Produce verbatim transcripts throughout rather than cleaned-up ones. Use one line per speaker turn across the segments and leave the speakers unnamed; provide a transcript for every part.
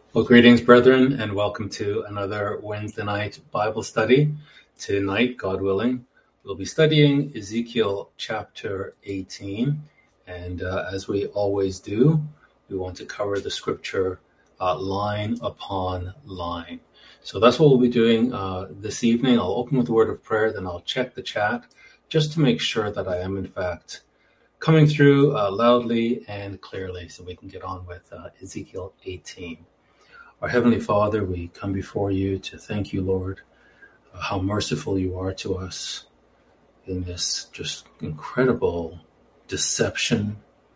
Well, greetings, brethren, and welcome to another Wednesday night Bible study. Tonight, God willing, we'll be studying Ezekiel chapter eighteen. And uh, as we always do, we want to cover the scripture uh, line upon line. So that's what we'll be doing uh, this evening. I'll open with a word of prayer, then I'll check the chat just to make sure that I am, in fact, coming through uh, loudly and clearly so we can get on with uh, Ezekiel eighteen. Our Heavenly Father, we come before you to thank you, Lord, uh, how merciful you are to us in this just incredible deception,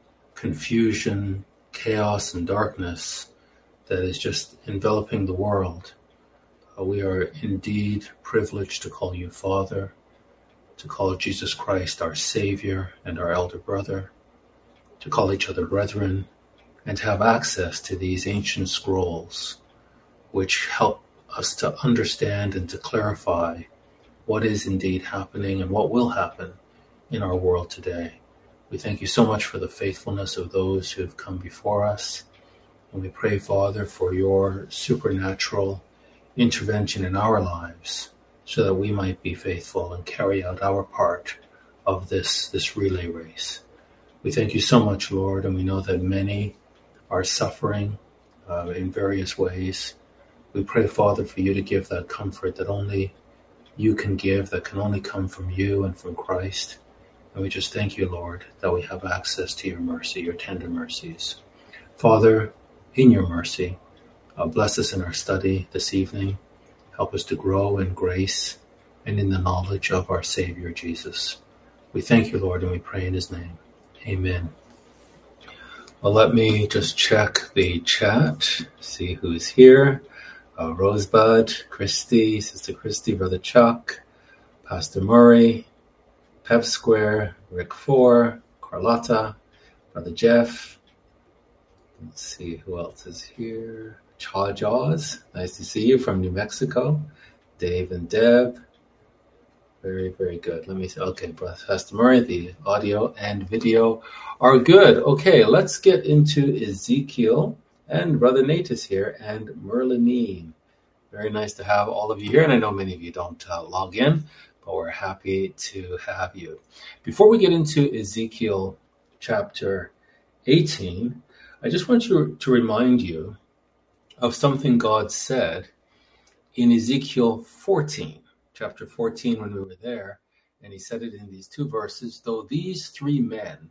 confusion, chaos, and darkness that is just enveloping the world. Uh, we are indeed privileged to call you Father, to call Jesus Christ our Savior and our elder brother, to call each other brethren, and to have access to these ancient scrolls which help us to understand and to clarify what is indeed happening and what will happen in our world today. We thank you so much for the faithfulness of those who have come before us, and we pray, Father, for your supernatural intervention in our lives so that we might be faithful and carry out our part of this, this relay race. We thank you so much, Lord, and we know that many are suffering uh, in various ways. We pray, Father, for you to give that comfort that only you can give, that can only come from you and from Christ. And we just thank you, Lord, that we have access to your mercy, your tender mercies. Father, in your mercy, uh, bless us in our study this evening. Help us to grow in grace and in the knowledge of our Savior, Jesus. We thank you, Lord, and we pray in his name. Amen. Well, let me just check the chat, see who's here. Uh, Rosebud, Christy, Sister Christy, Brother Chuck, Pastor Murray, Pep Square, Rick Four, Carlotta, Brother Jeff. Let's see who else is here. Chaw Jaws, nice to see you from New Mexico. Dave and Deb. Very, very good. Let me see. Okay, Pastor Murray, the audio and video are good. Okay, let's get into Ezekiel. And Brother Nate is here, and Merlinine. Very nice to have all of you here, and I know many of you don't uh, log in, but we're happy to have you. Before we get into Ezekiel chapter eighteen, I just want you to remind you of something God said in Ezekiel fourteen. Chapter fourteen, when we were there, and he said it in these two verses, though these three men,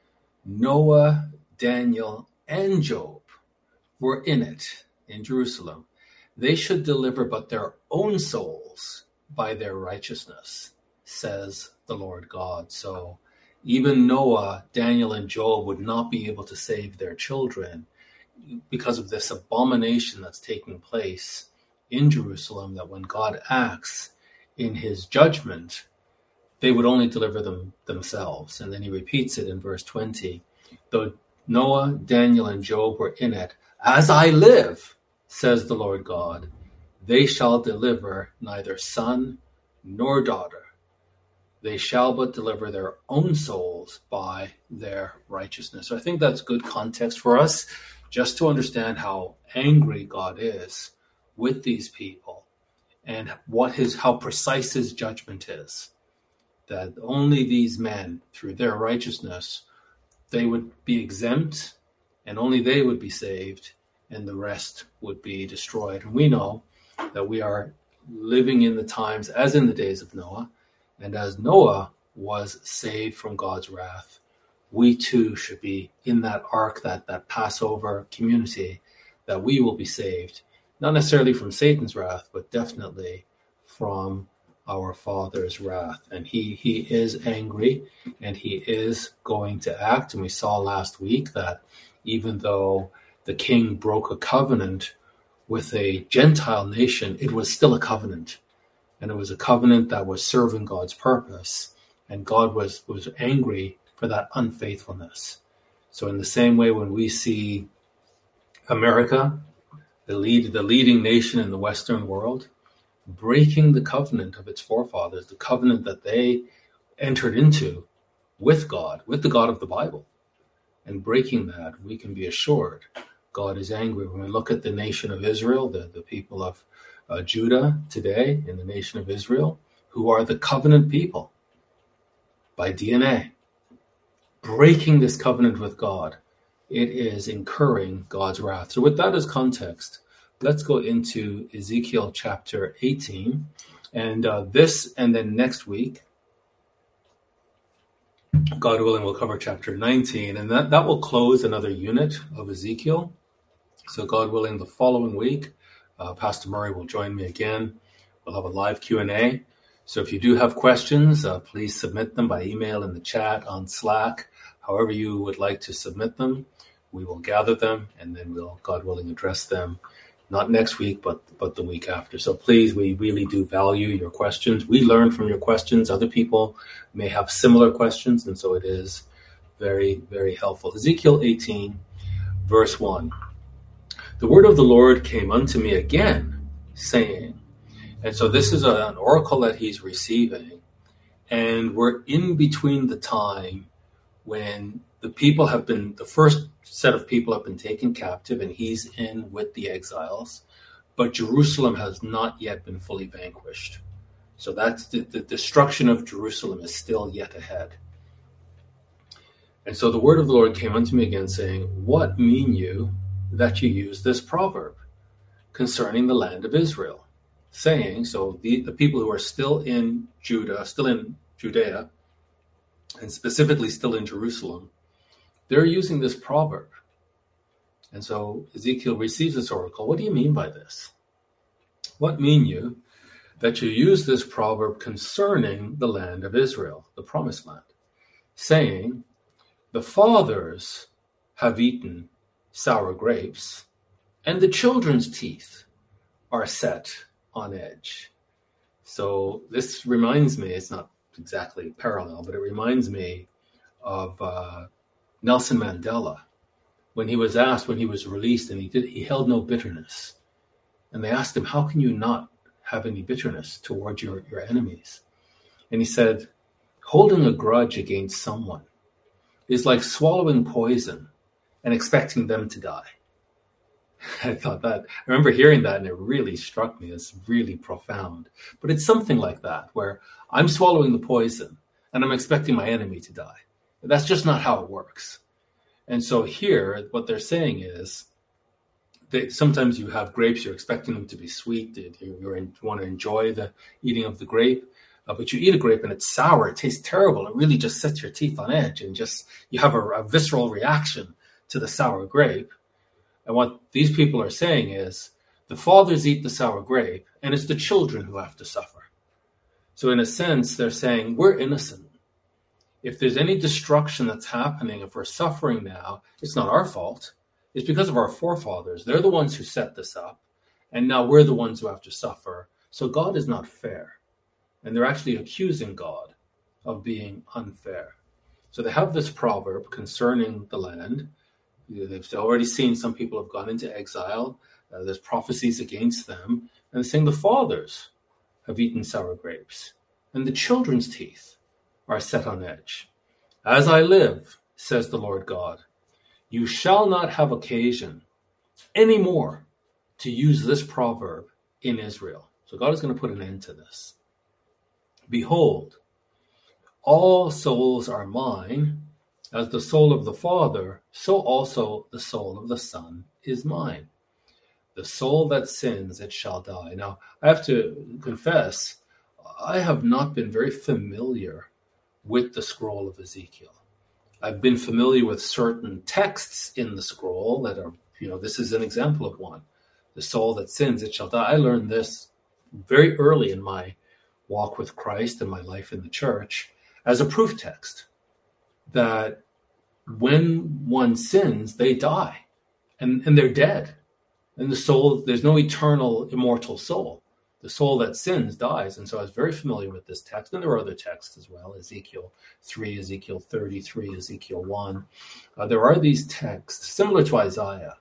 Noah, Daniel, and Job, were in it, in Jerusalem, they should deliver but their own souls by their righteousness, says the Lord God. So even Noah, Daniel, and Job would not be able to save their children because of this abomination that's taking place in Jerusalem, that when God acts in his judgment, they would only deliver them themselves. And then he repeats it in verse twenty. Though Noah, Daniel, and Job were in it, as I live, says the Lord God, they shall deliver neither son nor daughter. They shall but deliver their own souls by their righteousness. So I think that's good context for us, just to understand how angry God is with these people and what his, how precise his judgment is. That only these men, through their righteousness, they would be exempt, and only they would be saved, and the rest would be destroyed. And we know that we are living in the times as in the days of Noah, and as Noah was saved from God's wrath, we too should be in that ark, that, that Passover community, that we will be saved, not necessarily from Satan's wrath, but definitely from our Father's wrath. And he, he is angry, and he is going to act. And we saw last week that even though the king broke a covenant with a Gentile nation, it was still a covenant. And it was a covenant that was serving God's purpose. And God was, was angry for that unfaithfulness. So in the same way, when we see America, the lead, the leading nation in the Western world, breaking the covenant of its forefathers, the covenant that they entered into with God, with the God of the Bible, and breaking that, we can be assured God is angry. When we look at the nation of Israel, the, the people of uh, Judah today in the nation of Israel, who are the covenant people by D N A, breaking this covenant with God, it is incurring God's wrath. So with that as context, let's go into Ezekiel chapter eighteen. And uh, this, and then next week, God willing, we'll cover chapter nineteen. And that, that will close another unit of Ezekiel. So God willing, the following week, uh, Pastor Murray will join me again. We'll have a live Q and A. So if you do have questions, uh, please submit them by email in the chat, on Slack, however you would like to submit them. We will gather them, and then we'll, God willing, address them, not next week, but but the week after. So please, we really do value your questions. We learn from your questions. Other people may have similar questions, and so it is very, very helpful. Ezekiel eighteen, verse one. The word of the Lord came unto me again, saying, and so this is a, an oracle that he's receiving, and we're in between the time when the people have been, the first set of people have been taken captive, and he's in with the exiles, but Jerusalem has not yet been fully vanquished. So that's the, the destruction of Jerusalem is still yet ahead. And so the word of the Lord came unto me again, saying, what mean you that you use this proverb concerning the land of Israel? Saying, so the, the people who are still in Judah, still in Judea, and specifically still in Jerusalem, they're using this proverb. And so Ezekiel receives this oracle. What do you mean by this? What mean you that you use this proverb concerning the land of Israel, the promised land, saying, the fathers have eaten sour grapes, and the children's teeth are set on edge. So this reminds me, it's not exactly parallel, but it reminds me of uh, Nelson Mandela, when he was asked, when he was released, and he did, he held no bitterness. And they asked him, how can you not have any bitterness towards your, your enemies? And he said, holding a grudge against someone is like swallowing poison and expecting them to die. I thought that, I remember hearing that, and it really struck me as really profound. But it's something like that, where I'm swallowing the poison and I'm expecting my enemy to die. That's just not how it works. And so here, what they're saying is that sometimes you have grapes, you're expecting them to be sweet, you, you're in, you want to enjoy the eating of the grape, uh, but you eat a grape and it's sour, it tastes terrible, it really just sets your teeth on edge, and just you have a, a visceral reaction to the sour grape. And what these people are saying is the fathers eat the sour grape, and it's the children who have to suffer. So in a sense, they're saying we're innocent. If there's any destruction that's happening, if we're suffering now, it's not our fault. It's because of our forefathers. They're the ones who set this up, and now we're the ones who have to suffer. So God is not fair. And they're actually accusing God of being unfair. So they have this proverb concerning the land. They've already seen some people have gone into exile. Uh, there's prophecies against them. And they're saying the fathers have eaten sour grapes, and the children's teeth are set on edge. As I live, says the Lord God, you shall not have occasion anymore to use this proverb in Israel. So God is going to put an end to this. Behold, all souls are mine. As the soul of the Father, so also the soul of the Son is mine. The soul that sins, it shall die. Now, I have to confess, I have not been very familiar with the scroll of Ezekiel. I've been familiar with certain texts in the scroll that are, you know, this is an example of one. The soul that sins, it shall die. I learned this very early in my walk with Christ and my life in the church as a proof text, that when one sins, they die, and, and they're dead. And the soul, there's no eternal, immortal soul. The soul that sins dies. And so I was very familiar with this text. And there are other texts as well, Ezekiel three, Ezekiel thirty-three, Ezekiel one. Uh, there are these texts, similar to Isaiah,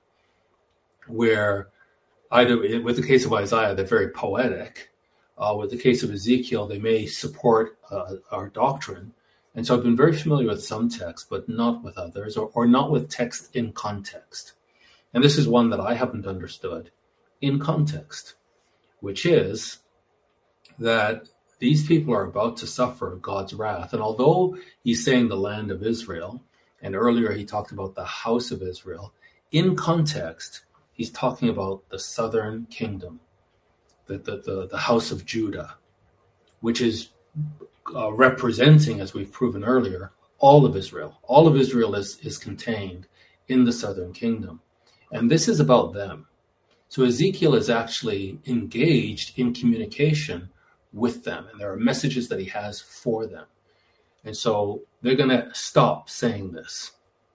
where either, with the case of Isaiah, they're very poetic. Uh, with the case of Ezekiel, they may support uh, our doctrine. And so I've been very familiar with some texts, but not with others, or, or not with text in context. And this is one that I haven't understood in context, which is that these people are about to suffer God's wrath. And although he's saying the land of Israel, and earlier he talked about the house of Israel, in context, he's talking about the southern kingdom, the, the, the, the house of Judah, which is uh, representing, as we've proven earlier, all of Israel. All of Israel is, is contained in the southern kingdom. And this is about them. So Ezekiel is actually engaged in communication with them, and there are messages that he has for them. And so they're going to stop saying this.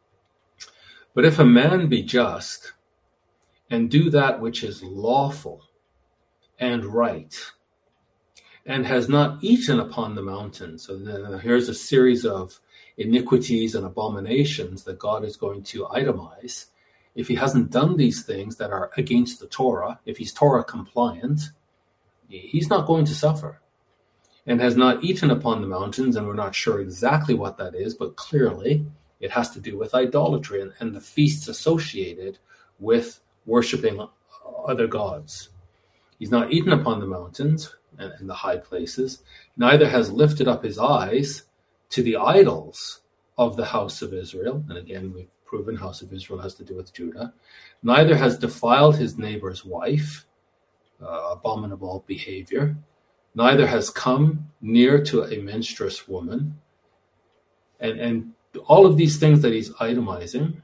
But if a man be just and do that which is lawful and right, and has not eaten upon the mountain. So then here's a series of iniquities and abominations that God is going to itemize. If he hasn't done these things that are against the Torah, if he's Torah compliant, he's not going to suffer. And has not eaten upon the mountains, and we're not sure exactly what that is, but clearly it has to do with idolatry and, and the feasts associated with worshiping other gods. He's not eaten upon the mountains and, and the high places, neither has lifted up his eyes to the idols of the house of Israel. And again, we've proven house of Israel has to do with Judah. Neither has defiled his neighbor's wife, uh, abominable behavior. Neither has come near to a menstruous woman. And, and all of these things that he's itemizing,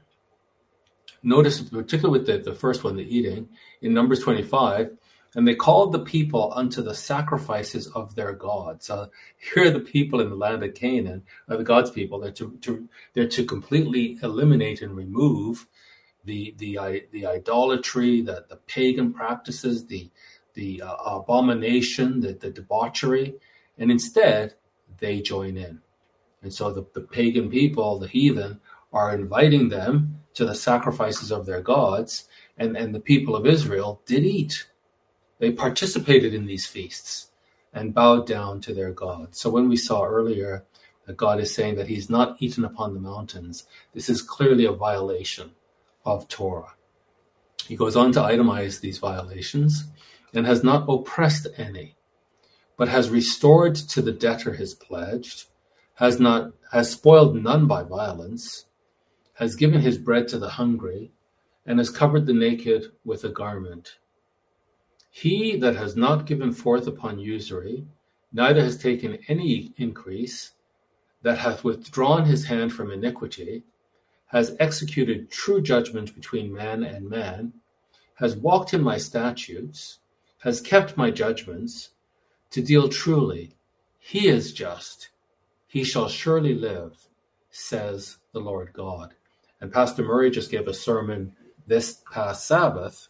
notice particularly with the, the first one, the eating, in Numbers twenty-five, and they called the people unto the sacrifices of their gods. Uh, here are the people in the land of Canaan, are the God's people. They're to, to, they're to completely eliminate and remove the the the idolatry, the, the pagan practices, the the uh, abomination, the, the debauchery, and instead they join in. And so the, the pagan people, the heathen, are inviting them to the sacrifices of their gods, and, and the people of Israel did eat. They participated in these feasts and bowed down to their God. So when we saw earlier that God is saying that he's not eaten upon the mountains, this is clearly a violation of Torah. He goes on to itemize these violations, and has not oppressed any, but has restored to the debtor his pledged, has not has spoiled none by violence, has given his bread to the hungry, and has covered the naked with a garment. He that has not given forth upon usury, neither has taken any increase, that hath withdrawn his hand from iniquity, has executed true judgment between man and man, has walked in my statutes, has kept my judgments, to deal truly. He is just. He shall surely live, says the Lord God. And Pastor Murray just gave a sermon this past Sabbath.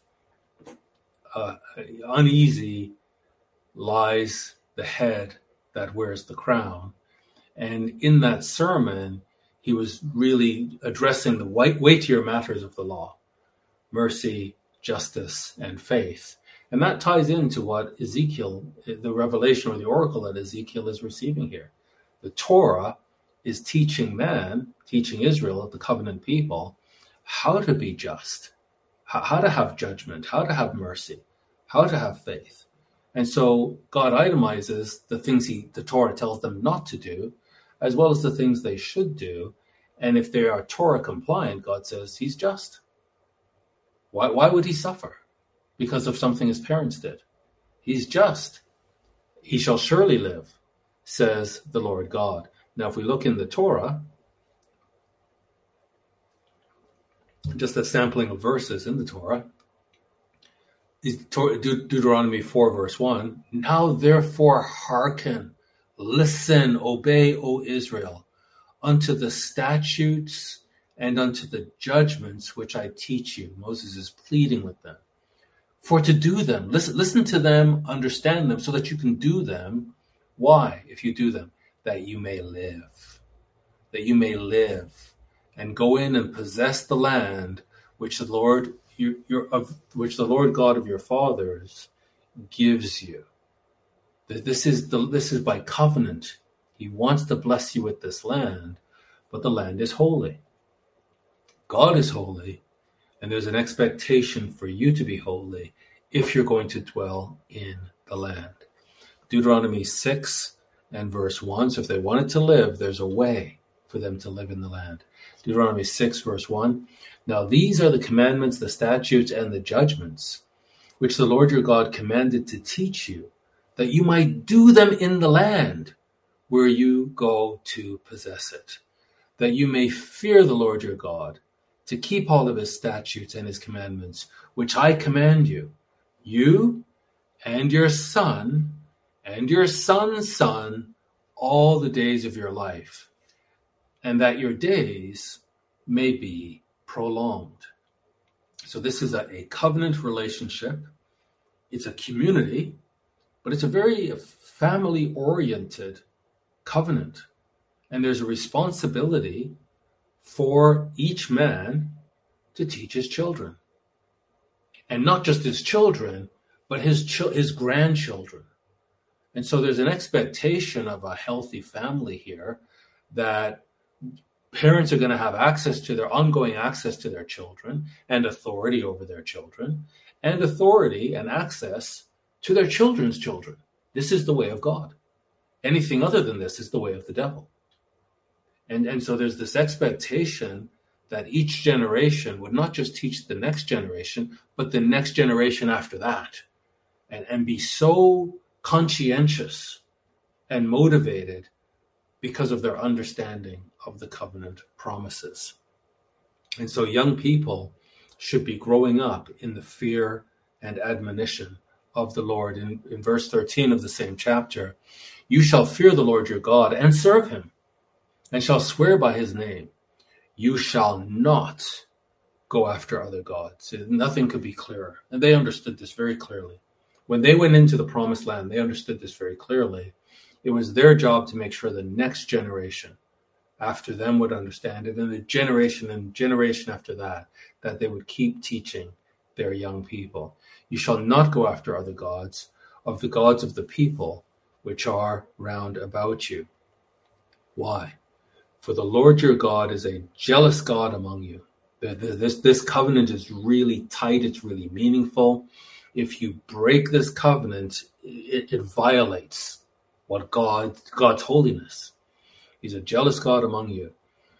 Uh, uneasy lies the head that wears the crown. And in that sermon, he was really addressing the weightier matters of the law: mercy, justice, and faith. And that ties into what Ezekiel, the revelation or the oracle that Ezekiel is receiving here. The Torah is teaching man, teaching Israel, the covenant people, how to be just, how to have judgment, how to have mercy, how to have faith. And so God itemizes the things he, the Torah tells them not to do, as well as the things they should do. And if they are Torah compliant, God says he's just. Why, why would he suffer? Because of something his parents did. He's just. He shall surely live, says the Lord God. Now, if we look in the Torah, just a sampling of verses in the Torah, is Deut- Deuteronomy four, verse one. Now, therefore, hearken, listen, obey, O Israel, unto the statutes and unto the judgments which I teach you. Moses is pleading with them. For to do them, listen, listen to them, understand them, so that you can do them. Why, if you do them? That you may live. That you may live and go in and possess the land which the Lord, your, your, of which the Lord God of your fathers gives you. This is the this is by covenant. He wants to bless you with this land, but the land is holy. God is holy, And there's an expectation for you to be holy if you're going to dwell in the land. Deuteronomy six and verse one. So if they wanted to live, there's a way for them to live in the land. Deuteronomy six verse one. Now these are the commandments, the statutes, and the judgments, which the Lord your God commanded to teach you, that you might do them in the land where you go to possess it, that you may fear the Lord your God, to keep all of his statutes and his commandments, which I command you, you and your son and your son's son, all the days of your life, and that your days may be prolonged. So this is a, a covenant relationship. It's a community, but it's a very family-oriented covenant. And there's a responsibility for each man to teach his children. And not just his children, but his ch- his grandchildren. And so there's an expectation of a healthy family here that parents are going to have access to their ongoing access to their children and authority over their children and authority and access to their children's children. This is the way of God. Anything other than this is the way of the devil. And, and so there's this expectation that each generation would not just teach the next generation, but the next generation after that, and, and be so conscientious and motivated because of their understanding of the covenant promises. And so young people should be growing up in the fear and admonition of the Lord. In, in verse thirteen of the same chapter, you shall fear the Lord your God and serve him, and shall swear by his name. You shall not go after other gods. Nothing could be clearer. And they understood this very clearly. When they went into the promised land, they understood this very clearly. It was their job to make sure the next generation after them would understand it, and the generation and generation after that, that they would keep teaching their young people. You shall not go after other gods, of the gods of the people which are round about you. Why? For the Lord your God is a jealous God among you. This, this covenant is really tight. It's really meaningful. If you break this covenant, it, it violates what God, God's holiness. He's a jealous God among you.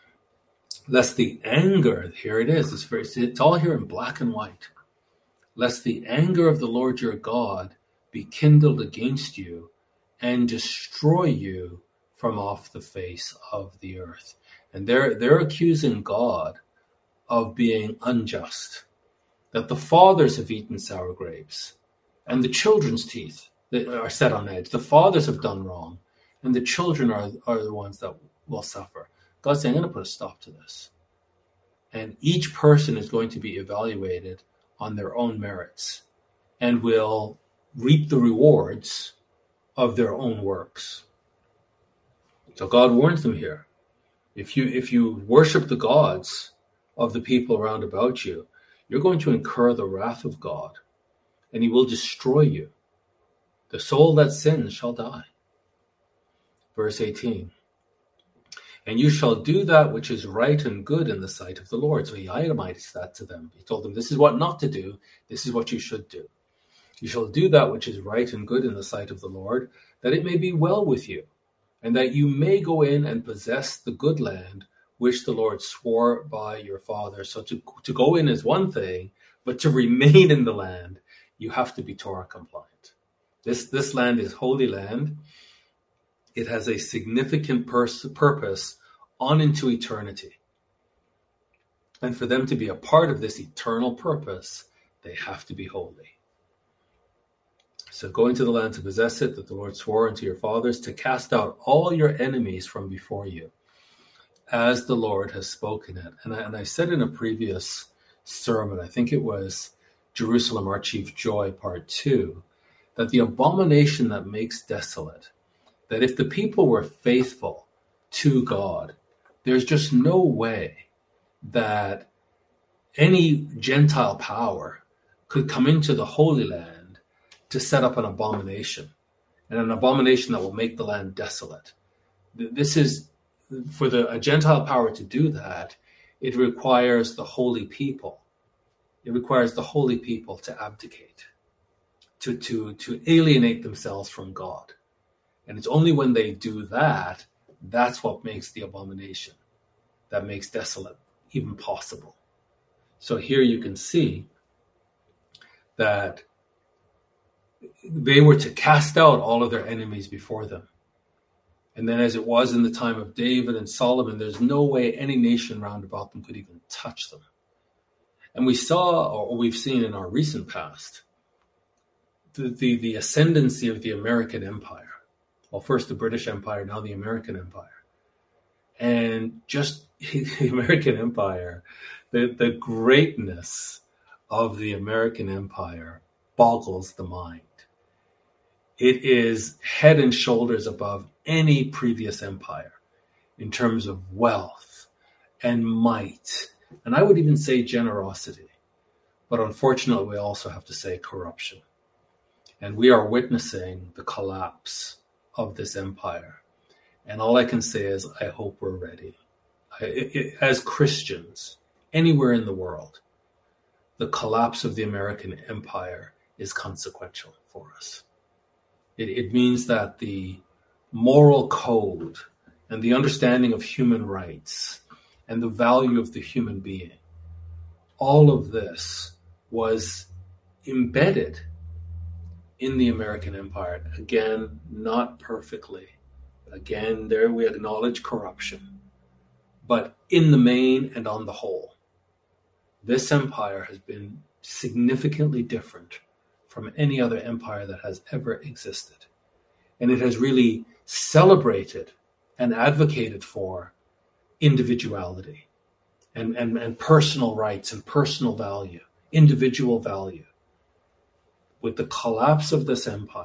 Lest the anger, here it is, it's, very, it's all here in black and white. Lest the anger of the Lord your God be kindled against you and destroy you from off the face of the earth. And they're, they're accusing God of being unjust, that the fathers have eaten sour grapes and the children's teeth are set on edge. The fathers have done wrong and the children are, are the ones that will suffer. God's saying, I'm going to put a stop to this. And each person is going to be evaluated on their own merits and will reap the rewards of their own works. So God warns them here. If you if you worship the gods of the people around about you, you're going to incur the wrath of God, and he will destroy you. The soul that sins shall die. Verse eighteen. And you shall do that which is right and good in the sight of the Lord. So he itemized that to them. He told them, this is what not to do. This is what you should do. You shall do that which is right and good in the sight of the Lord, that it may be well with you, and that you may go in and possess the good land which the Lord swore by your father. So to, to go in is one thing, but to remain in the land, you have to be Torah compliant. This, this land is holy land. It has a significant pers- purpose on into eternity. And for them to be a part of this eternal purpose, they have to be holy. So go into the land to possess it, that the Lord swore unto your fathers, to cast out all your enemies from before you, as the Lord has spoken it. And I, and I said in a previous sermon, I think it was Jerusalem, Our Chief Joy, Part two, that the abomination that makes desolate, that if the people were faithful to God, there's just no way that any Gentile power could come into the Holy Land to set up an abomination, and an abomination that will make the land desolate. This is, for the a Gentile power to do that, it requires the holy people It requires the holy people to abdicate, to, to, to alienate themselves from God. And it's only when they do that, that's what makes the abomination, that makes desolate even possible. So here you can see that they were to cast out all of their enemies before them. And then as it was in the time of David and Solomon, there's no way any nation round about them could even touch them. And we saw, or we've seen in our recent past, the, the, the ascendancy of the American Empire. Well, first the British Empire, now the American Empire. And just the American Empire, the, the greatness of the American Empire boggles the mind. It is head and shoulders above any previous empire in terms of wealth and might, and I would even say generosity. But unfortunately, we also have to say corruption. And we are witnessing the collapse of this empire. And all I can say is, I hope we're ready. I, it, as Christians, anywhere in the world, the collapse of the American empire is consequential for us. It, it means that the moral code and the understanding of human rights and the value of the human being, all of this was embedded in the American empire. Again, not perfectly. Again, there we acknowledge corruption. But in the main and on the whole, this empire has been significantly different from any other empire that has ever existed. And it has really celebrated and advocated for individuality and, and, and personal rights and personal value, individual value. With the collapse of this empire,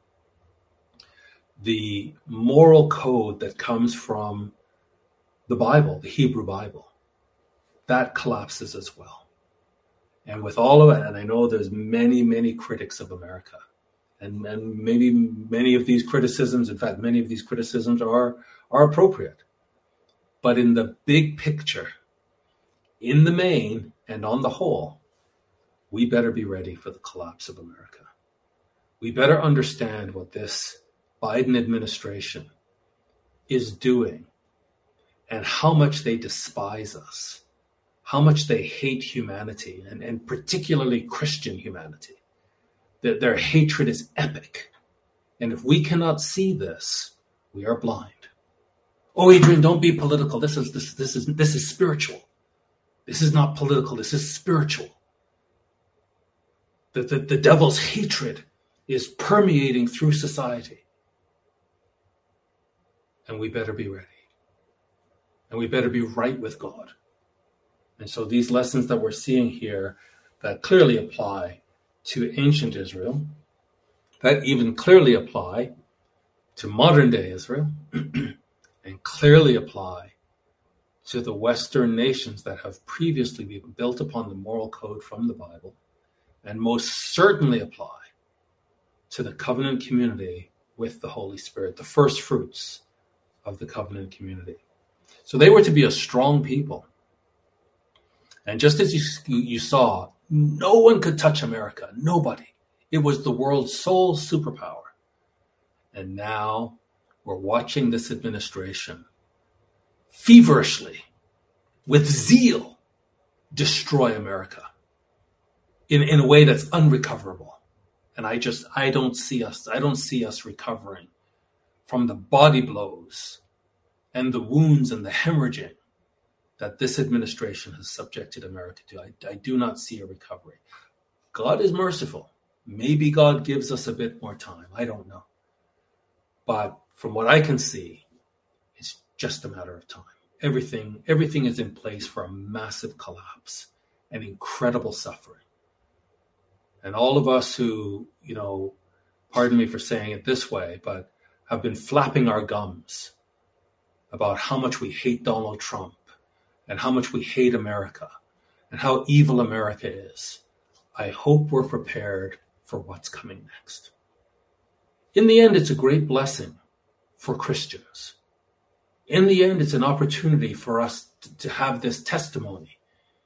the moral code that comes from the Bible, the Hebrew Bible, that collapses as well. And with all of it, and I know there's many, many critics of America, and, and maybe many of these criticisms, in fact, many of these criticisms are, are appropriate. But in the big picture, in the main and on the whole, we better be ready for the collapse of America. We better understand what this Biden administration is doing and how much they despise us, how much they hate humanity, and, and particularly Christian humanity. Their, their hatred is epic. And if we cannot see this, we are blind. Oh, Adrian, don't be political. This is this this is this is spiritual. This is not political. This is spiritual. The, the, the devil's hatred is permeating through society. And we better be ready. And we better be right with God. And so these lessons that we're seeing here that clearly apply to ancient Israel, that even clearly apply to modern day Israel, and clearly apply to the Western nations that have previously been built upon the moral code from the Bible, and most certainly apply to the covenant community with the Holy Spirit, the first fruits of the covenant community. So they were to be a strong people. And just as you, you saw, no one could touch America, nobody. It was the world's sole superpower. And now we're watching this administration feverishly, with zeal, destroy America in, in a way that's unrecoverable. And I just, I don't see us, I don't see us recovering from the body blows and the wounds and the hemorrhaging that this administration has subjected America to. I, I do not see a recovery. God is merciful. Maybe God gives us a bit more time. I don't know. But from what I can see, it's just a matter of time. Everything, everything is in place for a massive collapse and incredible suffering. And all of us who, you know, pardon me for saying it this way, but have been flapping our gums about how much we hate Donald Trump and how much we hate America and how evil America is. I hope we're prepared for what's coming next. In the end, it's a great blessing for Christians. In the end, it's an opportunity for us to, to have this testimony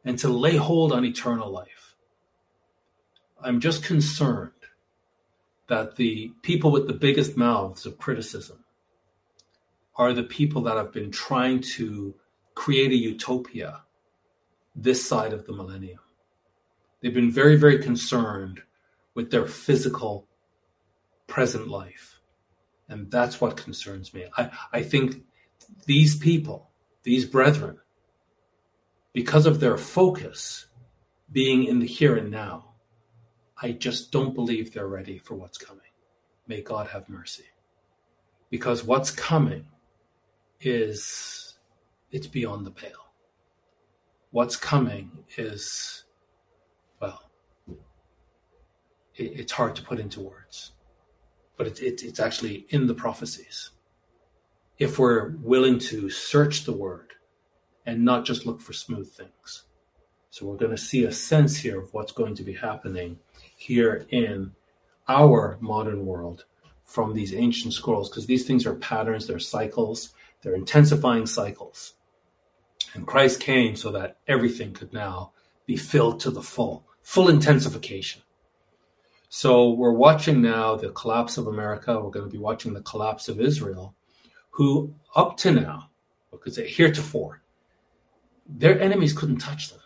and to lay hold on eternal life. I'm just concerned that the people with the biggest mouths of criticism are the people that have been trying to create a utopia this side of the millennium. They've been very, very concerned with their physical present life. And that's what concerns me. I, I think these people, these brethren, because of their focus being in the here and now, I just don't believe they're ready for what's coming. May God have mercy. Because what's coming is, it's beyond the pale. What's coming is, well, it, it's hard to put into words. But it, it, it's actually in the prophecies. If we're willing to search the word and not just look for smooth things. So we're going to see a sense here of what's going to be happening here in our modern world from these ancient scrolls, because these things are patterns, they're cycles, they're intensifying cycles. And Christ came so that everything could now be filled to the full, full intensification. So we're watching now the collapse of America. We're going to be watching the collapse of Israel, who up to now, because heretofore, their enemies couldn't touch them.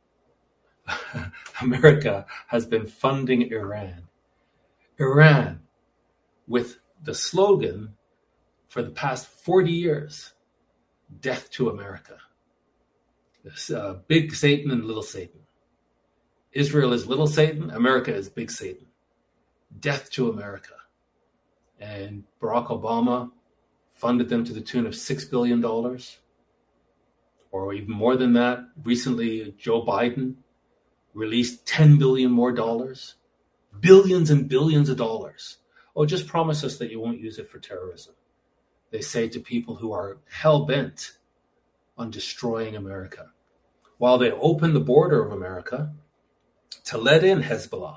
America has been funding Iran. Iran, with the slogan for the past forty years, death to America. This, uh, big Satan and little Satan. Israel is little Satan, America is big Satan. Death to America. And Barack Obama funded them to the tune of six billion dollars, or even more than that. Recently, Joe Biden released ten billion dollars more dollars, billions and billions of dollars. Oh, just promise us that you won't use it for terrorism. They say to people who are hell-bent on destroying America, while they open the border of America to let in Hezbollah,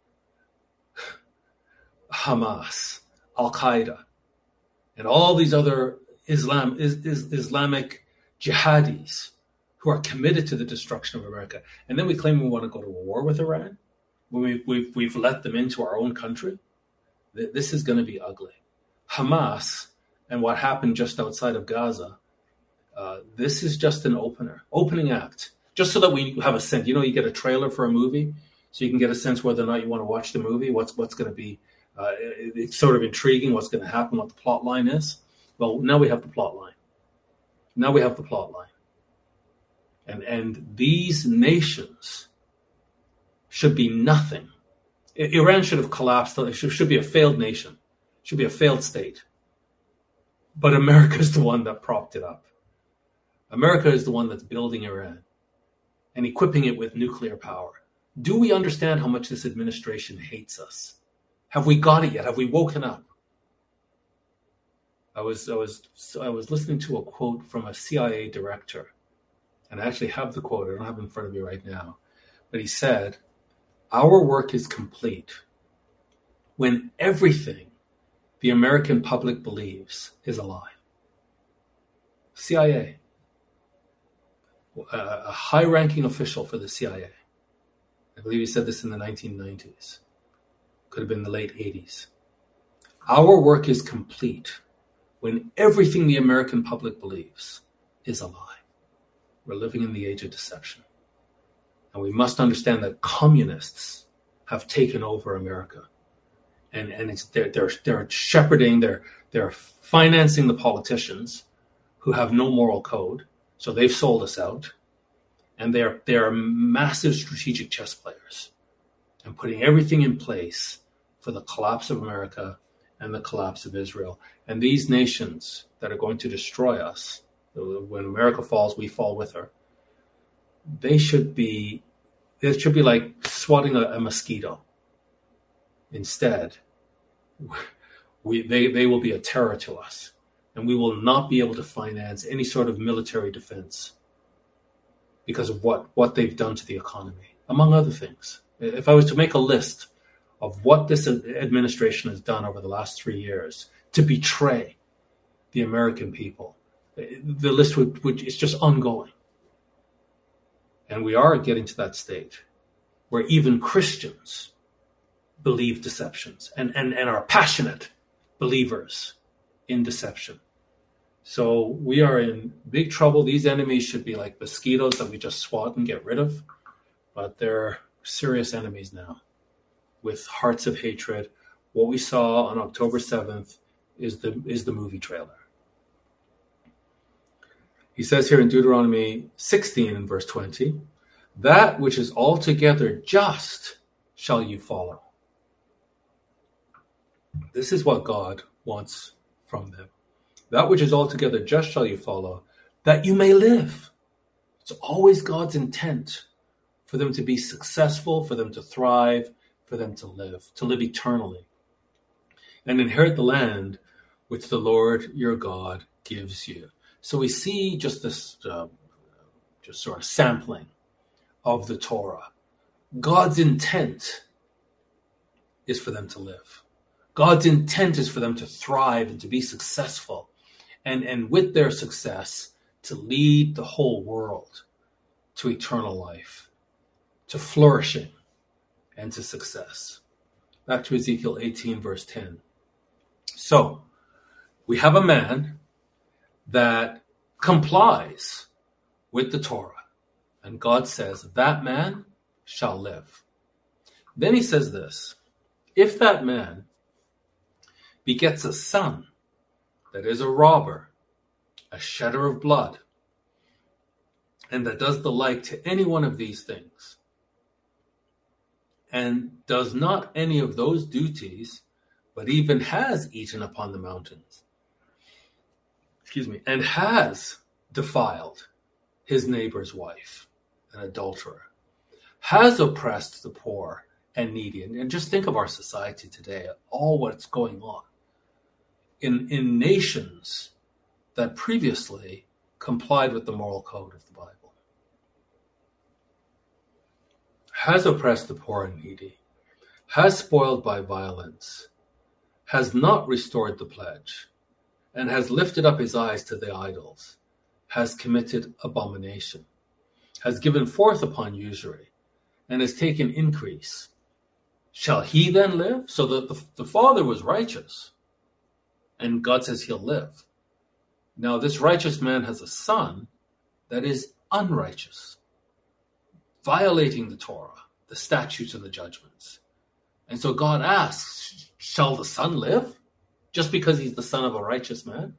Hamas, Al-Qaeda, and all these other Islam, is, is, Islamic jihadis who are committed to the destruction of America. And then we claim we want to go to war with Iran when we've, we've, we've let them into our own country. This is going to be ugly. Hamas and what happened just outside of Gaza, uh, this is just an opener, opening act, just so that we have a sense. You know, you get a trailer for a movie, so you can get a sense whether or not you want to watch the movie, what's what's going to be, uh, it, it's sort of intriguing, what's going to happen, what the plot line is. Well, now we have the plot line. Now we have the plot line. And, and these nations should be nothing. Iran should have collapsed. It should, should be a failed nation. It should be a failed state. But America is the one that propped it up. America is the one that's building Iran and equipping it with nuclear power. Do we understand how much this administration hates us? Have we got it yet? Have we woken up? I was I was I was listening to a quote from a C I A director, and I actually have the quote. I don't have it in front of me right now, but he said, "Our work is complete when everything the American public believes is a lie." C I A, a high-ranking official for the C I A. I believe he said this in the nineteen nineties. Could have been the late eighties. Our work is complete when everything the American public believes is a lie. We're living in the age of deception. And we must understand that communists have taken over America. And, and it's, they're, they're, they're shepherding, they're, they're financing the politicians who have no moral code. So they've sold us out. And they're, they're massive strategic chess players and putting everything in place for the collapse of America and the collapse of Israel. And these nations that are going to destroy us, when America falls, we fall with her. They should be, it should be like swatting a, a mosquito. Instead, we, they, they will be a terror to us, and we will not be able to finance any sort of military defense because of what, what they've done to the economy, among other things. If I was to make a list of what this administration has done over the last three years to betray the American people, the list would, would it's just ongoing. And we are getting to that state where even Christians believe deceptions and, and, and are passionate believers in deception. So we are in big trouble. These enemies should be like mosquitoes that we just swat and get rid of. But they're serious enemies now with hearts of hatred. What we saw on October seventh is the, is the movie trailer. He says here in Deuteronomy sixteen and verse twenty, that which is altogether just shall you follow. This is what God wants from them. That which is altogether just shall you follow, that you may live. It's always God's intent for them to be successful, for them to thrive, for them to live, to live eternally, and inherit the land which the Lord your God gives you. So we see just this, uh, just sort of sampling of the Torah. God's intent is for them to live. God's intent is for them to thrive and to be successful. And, and with their success, to lead the whole world to eternal life, to flourishing, and to success. Back to Ezekiel eighteen, verse ten. So, we have a man that complies with the Torah. And God says, that man shall live. Then he says this, if that man begets a son that is a robber, a shedder of blood, and that does the like to any one of these things, and does not any of those duties, but even has eaten upon the mountains, excuse me, and has defiled his neighbor's wife, an adulterer, has oppressed the poor and needy. And just think of our society today, all what's going on in, in nations that previously complied with the moral code of the Bible. Has oppressed the poor and needy, has spoiled by violence, has not restored the pledge, and has lifted up his eyes to the idols, has committed abomination, has given forth upon usury, and has taken increase. Shall he then live? So the, the, the father was righteous, and God says he'll live. Now this righteous man has a son that is unrighteous, violating the Torah, the statutes and the judgments. And so God asks, shall the son live just because he's the son of a righteous man?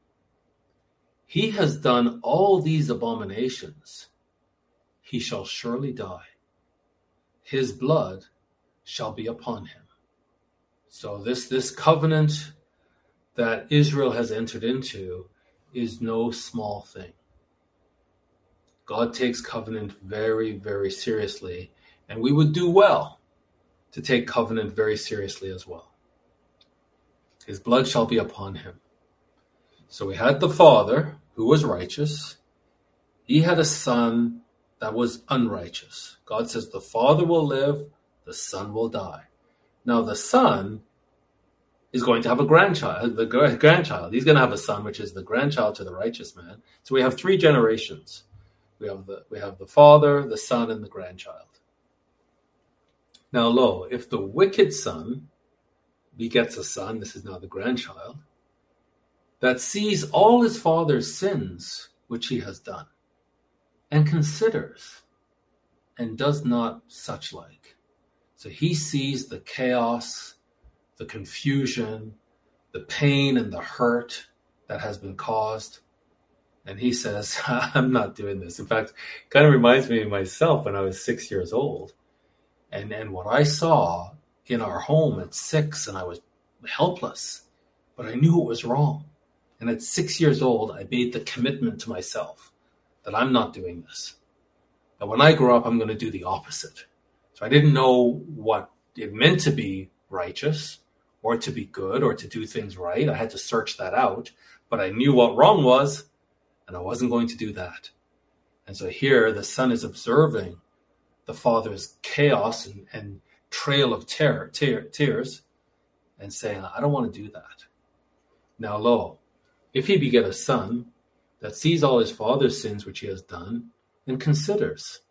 He has done all these abominations. He shall surely die. His blood shall be upon him. So this, this covenant that Israel has entered into is no small thing. God takes covenant very, very seriously, and we would do well to take covenant very seriously as well. His blood shall be upon him. So we had the father who was righteous. He had a son that was unrighteous. God says the father will live, the son will die. Now the son is going to have a grandchild, the grandchild. He's going to have a son, which is the grandchild to the righteous man. So we have three generations. We have the, we have the father, the son, and the grandchild. Now lo, if the wicked son begets a son, this is now the grandchild, that sees all his father's sins which he has done, and considers, and does not such like. So he sees the chaos, the confusion, the pain and the hurt that has been caused. And he says, I'm not doing this. In fact, it kind of reminds me of myself when I was six years old. And, and what I saw in our home at six, and I was helpless, but I knew it was wrong. And at six years old, I made the commitment to myself that I'm not doing this. That when I grow up, I'm going to do the opposite. So I didn't know what it meant to be righteous or to be good or to do things right. I had to search that out, but I knew what wrong was, and I wasn't going to do that. And so here the son is observing the father's chaos and, and trail of terror, tear, tears and saying, I don't want to do that. Now, lo, if he beget a son that sees all his father's sins which he has done and considers,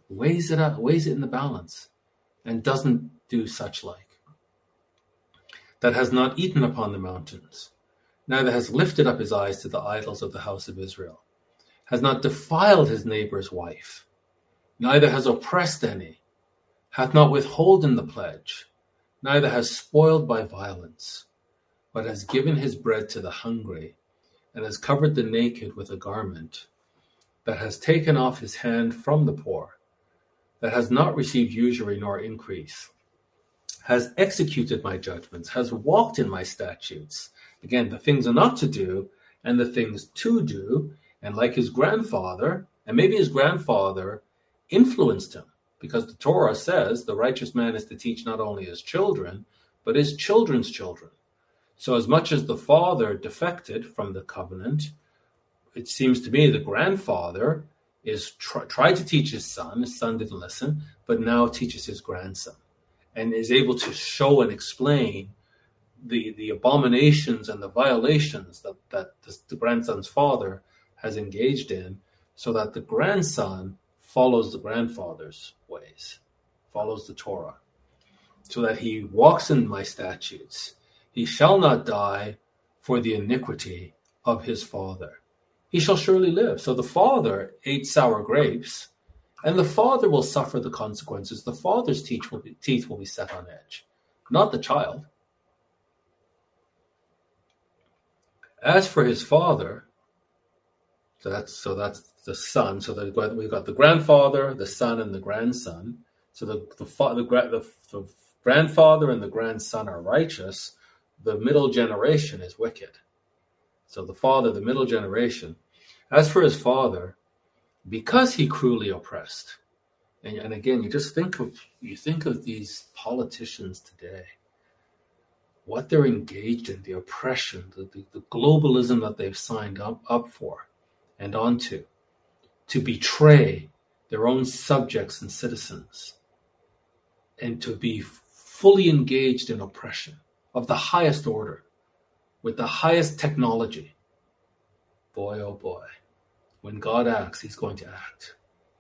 weighs it up, weighs it in the balance, and doesn't do such like. That has not eaten upon the mountains, neither has lifted up his eyes to the idols of the house of Israel, has not defiled his neighbor's wife, neither has oppressed any, hath not withholden the pledge, neither has spoiled by violence, but has given his bread to the hungry, and has covered the naked with a garment, that has taken off his hand from the poor, that has not received usury nor increase, has executed my judgments, has walked in my statutes. Again, the things are not to do and the things to do. And like his grandfather, and maybe his grandfather influenced him, because the Torah says the righteous man is to teach not only his children, but his children's children. So as much as the father defected from the covenant, it seems to me the grandfather is try, tried to teach his son. His son didn't listen, but now teaches his grandson and is able to show and explain the, the abominations and the violations that, that the, the grandson's father has engaged in, so that the grandson follows the grandfather's ways, follows the Torah, so that he walks in my statutes. He shall not die for the iniquity of his father. He shall surely live. So the father ate sour grapes, and the father will suffer the consequences. The father's teeth will be, teeth will be set on edge, not the child. As for his father, so that's so that's the son. So that we've got the grandfather, the son, and the grandson. So the the, the, the, the grandfather and the grandson are righteous. The middle generation is wicked. So the father, the middle generation. As for his father, because he cruelly oppressed, and, and again, you just think of you think of these politicians today, what they're engaged in, the oppression, the, the, the globalism that they've signed up, up for and onto, to betray their own subjects and citizens, and to be fully engaged in oppression of the highest order, with the highest technology. Boy, oh boy, when God acts, he's going to act.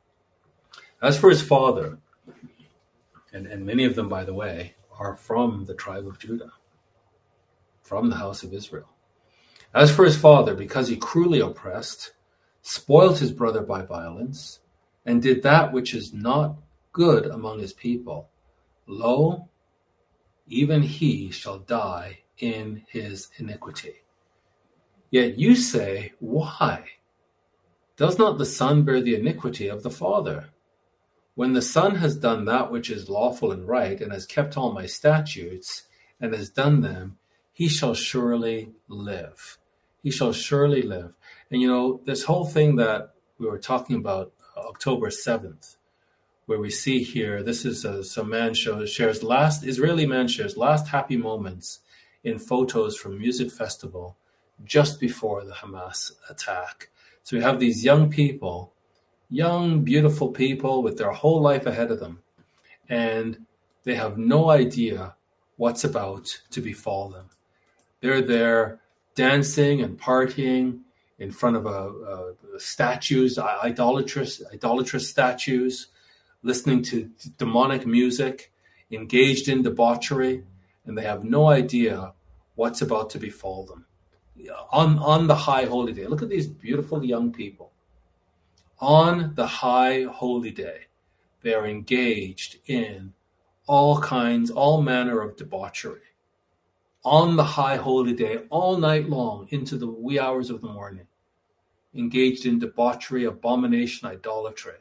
As for his father, and, and many of them, by the way, are from the tribe of Judah, from the house of Israel. As for his father, because he cruelly oppressed, spoiled his brother by violence, and did that which is not good among his people, lo, even he shall die in his iniquity. Yet you say, why? Does not the son bear the iniquity of the father? When the son has done that which is lawful and right, and has kept all my statutes, and has done them, he shall surely live. He shall surely live. And you know, this whole thing that we were talking about October seventh, where we see here, this is a, some man shows, shares last, Israeli man shares last happy moments in photos from music festival just before the Hamas attack. So we have these young people, young, beautiful people with their whole life ahead of them, and they have no idea what's about to befall them. They're there dancing and partying in front of a, a statues, idolatrous, idolatrous statues, listening to demonic music, engaged in debauchery, and they have no idea what's about to befall them. On, on the high holy day, look at these beautiful young people. On the high holy day, they are engaged in all kinds, all manner of debauchery. On the high holy day, all night long, into the wee hours of the morning, engaged in debauchery, abomination, idolatry.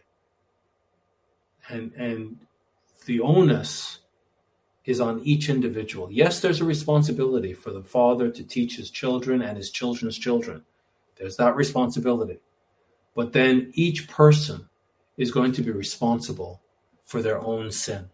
And, and the onus is on each individual. Yes, there's a responsibility for the father to teach his children and his children's children. There's that responsibility. But then each person is going to be responsible for their own sin.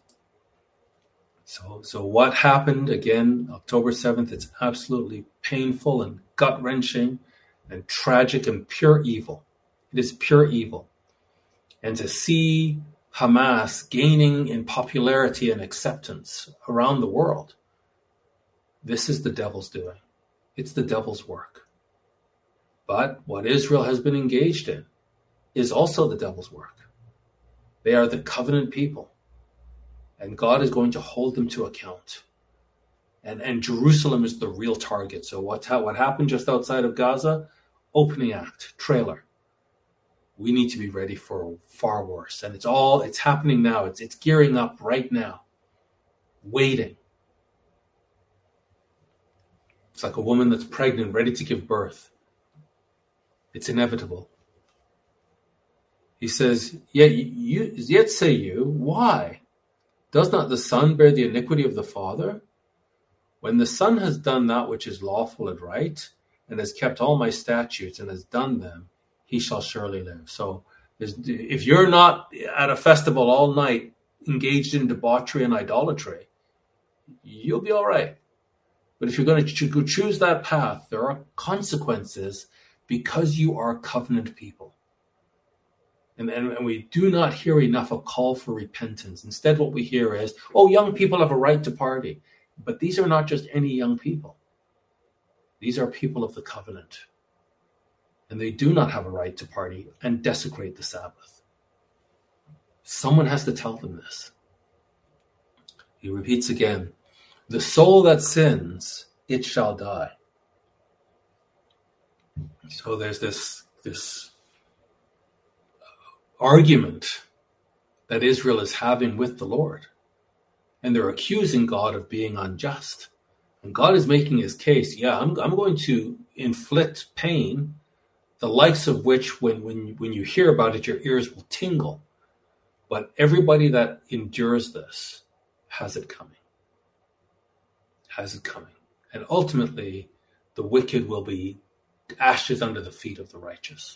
So, so what happened, again, October seventh, it's absolutely painful and gut-wrenching and tragic and pure evil. It is pure evil. And to see Hamas gaining in popularity and acceptance around the world, this is the devil's doing. It's the devil's work. But what Israel has been engaged in is also the devil's work. They are the covenant people. And God is going to hold them to account. And, and Jerusalem is the real target. So what, what happened just outside of Gaza? Opening act, trailer. We need to be ready for far worse. And it's all, it's happening now. It's, it's gearing up right now. Waiting. It's like a woman that's pregnant, ready to give birth. It's inevitable. He says, yet, you, yet say you, why? Does not the Son bear the iniquity of the Father? When the Son has done that which is lawful and right, and has kept all my statutes and has done them, he shall surely live. So if you're not at a festival all night, engaged in debauchery and idolatry, you'll be all right. But if you're going to choose that path, there are consequences because you are covenant people. And, and, and we do not hear enough a call for repentance. Instead, what we hear is, oh, young people have a right to party. But these are not just any young people. These are people of the covenant. And they do not have a right to party and desecrate the Sabbath. Someone has to tell them this. He repeats again, the soul that sins, it shall die. So there's this, this argument that Israel is having with the Lord. And they're accusing God of being unjust. And God is making his case, yeah, I'm, I'm going to inflict pain, the likes of which when, when, when you hear about it, your ears will tingle. But everybody that endures this has it coming. Has it coming. And ultimately, the wicked will be ashes under the feet of the righteous.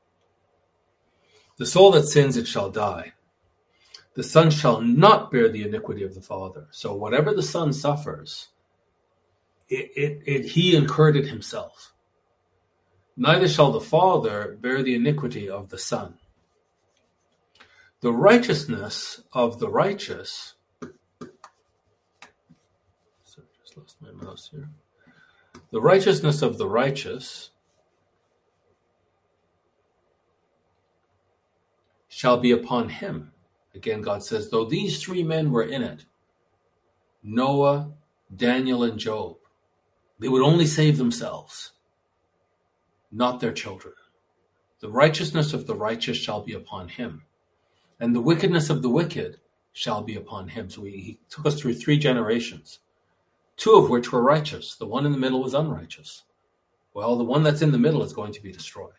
The soul that sins, it shall die. The Son shall not bear the iniquity of the Father. So whatever the Son suffers, it, it, it, he incurred it himself. Neither shall the Father bear the iniquity of the Son. The righteousness of the righteous. Sorry, just lost my mouse here. The righteousness of the righteous shall be upon him. Again, God says, though these three men were in it, Noah, Daniel, and Job, they would only save themselves, not their children. The righteousness of the righteous shall be upon him, and the wickedness of the wicked shall be upon him. So he, he took us through three generations, two of which were righteous. The one in the middle was unrighteous. Well, the one that's in the middle is going to be destroyed.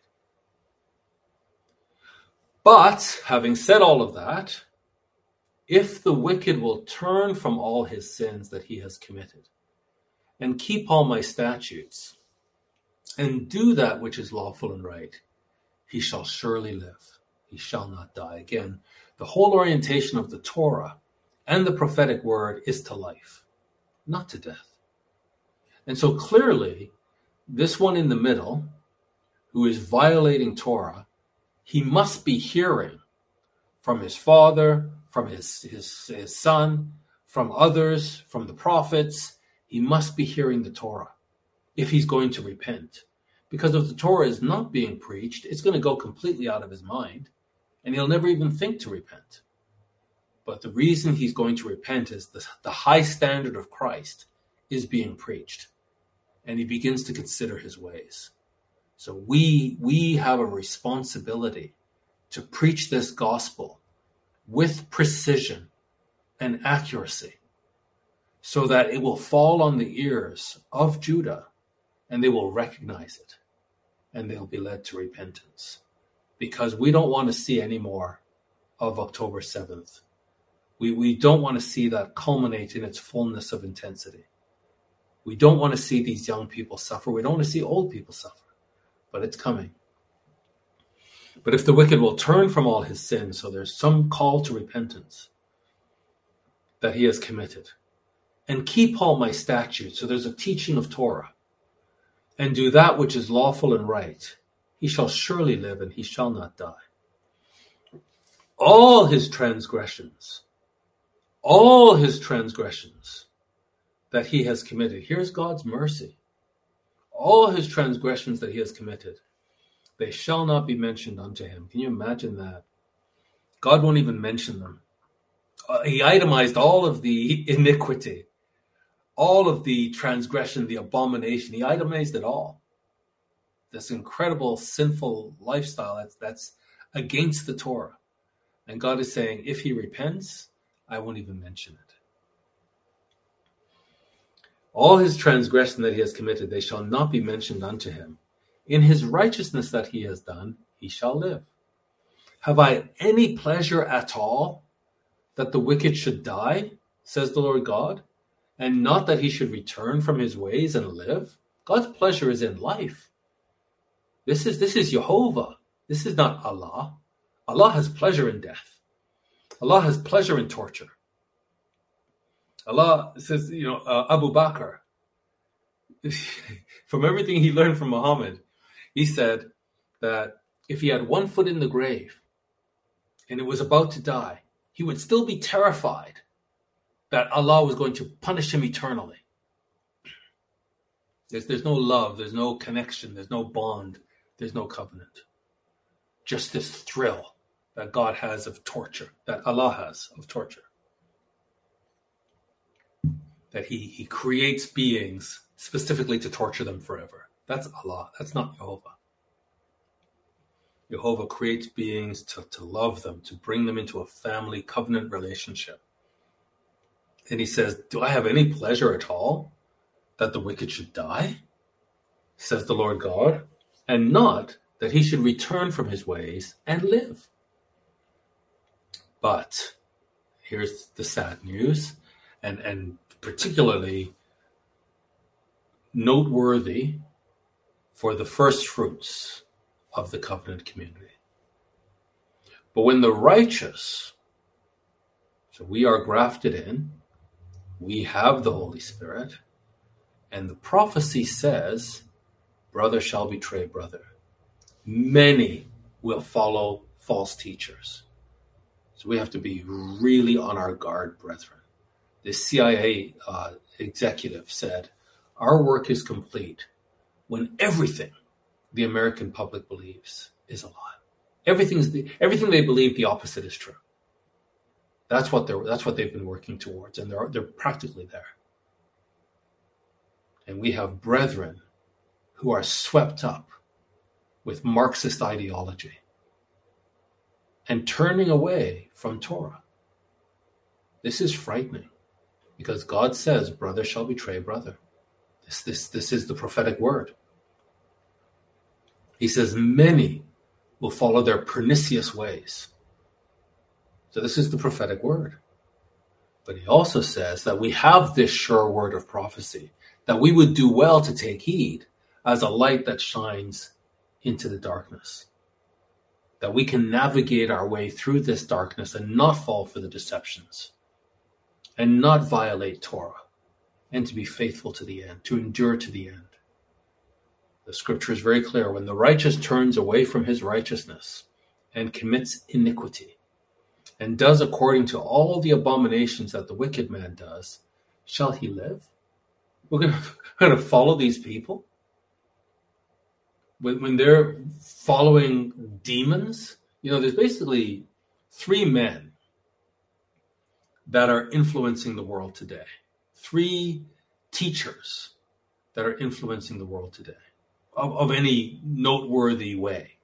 But, having said all of that, if the wicked will turn from all his sins that he has committed and keep all my statutes and do that which is lawful and right, he shall surely live. He shall not die. Again, the whole orientation of the Torah and the prophetic word is to life, not to death. And so clearly, this one in the middle, who is violating Torah, he must be hearing from his father, from his, his, his son, from others, from the prophets. He must be hearing the Torah if he's going to repent. Because if the Torah is not being preached, it's going to go completely out of his mind, and he'll never even think to repent. But the reason he's going to repent is the, the high standard of Christ is being preached, and he begins to consider his ways. So we we have a responsibility to preach this gospel with precision and accuracy so that it will fall on the ears of Judah and they will recognize it and they'll be led to repentance. Because we don't want to see any more of October seventh. We, we don't want to see that culminate in its fullness of intensity. We don't want to see these young people suffer. We don't want to see old people suffer. But it's coming. But if the wicked will turn from all his sins, so there's some call to repentance that he has committed, and keep all my statutes, so there's a teaching of Torah, and do that which is lawful and right, he shall surely live and he shall not die. All his transgressions, all his transgressions that he has committed, here's God's mercy. All his transgressions that he has committed, they shall not be mentioned unto him. Can you imagine that? God won't even mention them. Uh, he itemized all of the iniquity, all of the transgression, the abomination. He itemized it all. This incredible sinful lifestyle that's, that's against the Torah. And God is saying, if he repents, I won't even mention it. All his transgression that he has committed, they shall not be mentioned unto him. In his righteousness that he has done, he shall live. Have I any pleasure at all that the wicked should die, says the Lord God, and not that he should return from his ways and live? God's pleasure is in life. This is, this is Jehovah. This is not Allah. Allah has pleasure in death. Allah has pleasure in torture. Allah says, you know, uh, Abu Bakr, from everything he learned from Muhammad, he said that if he had one foot in the grave and it was about to die, he would still be terrified that Allah was going to punish him eternally. There's, there's no love, there's no connection, there's no bond, there's no covenant. Just this thrill that God has of torture, that Allah has of torture. That he, he creates beings specifically to torture them forever. That's Allah. That's not Jehovah. Jehovah creates beings to, to love them, to bring them into a family covenant relationship. And he says, do I have any pleasure at all that the wicked should die? Says the Lord God, and not that he should return from his ways and live. But here's the sad news, and, and particularly noteworthy for the first fruits of the covenant community. But when the righteous, so we are grafted in, we have the Holy Spirit, and the prophecy says, brother shall betray brother. Many will follow false teachers. So we have to be really on our guard, brethren. The C I A uh, executive said, our work is complete when everything the American public believes is a lie. Everything's the, everything they believe, the opposite is true. That's what they're. That's what they've been working towards, and they're they're practically there. And we have brethren who are swept up with Marxist ideology and turning away from Torah. This is frightening, because God says, "Brother shall betray brother." This this this is the prophetic word. He says, "Many will follow their pernicious ways." So this is the prophetic word. But he also says that we have this sure word of prophecy, that we would do well to take heed as a light that shines into the darkness. That we can navigate our way through this darkness and not fall for the deceptions, and not violate Torah, and to be faithful to the end, to endure to the end. The scripture is very clear. When the righteous turns away from his righteousness and commits iniquity, and does according to all the abominations that the wicked man does, shall he live? We're going to, we're going to follow these people? When, when they're following demons, you know, there's basically three men that are influencing the world today. Three teachers that are influencing the world today of, of any noteworthy way.